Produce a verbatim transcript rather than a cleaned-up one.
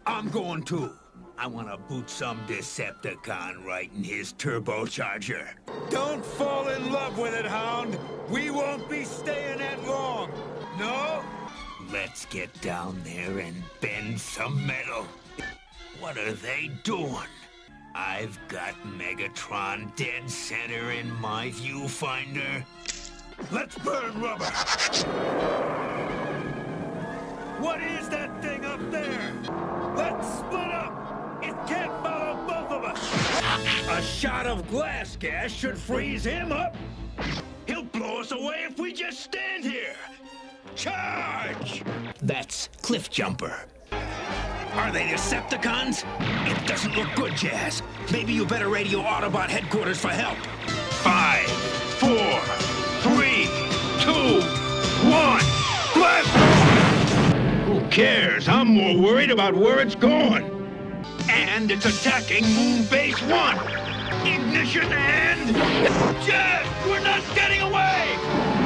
I'm going too. I want to boot some Decepticon right in his turbocharger. Don't fall in love with it, Hound. We won't be staying that long. No? Let's get down there and bend some metal. What are they doing? I've got Megatron dead center in my viewfinder. Let's burn rubber. What is that thing up there? Let's split up. It can't follow both of us. A shot of glass gas should freeze him up. He'll blow us away if we just stand here. Charge! That's Cliff Jumper. Are they Decepticons? It doesn't look good, Jazz. Maybe you better radio Autobot headquarters for help. Five, four, three, two, one, blast! Who cares? I'm more worried about where it's going. And it's attacking Moon Base One. Ignition and... Jazz!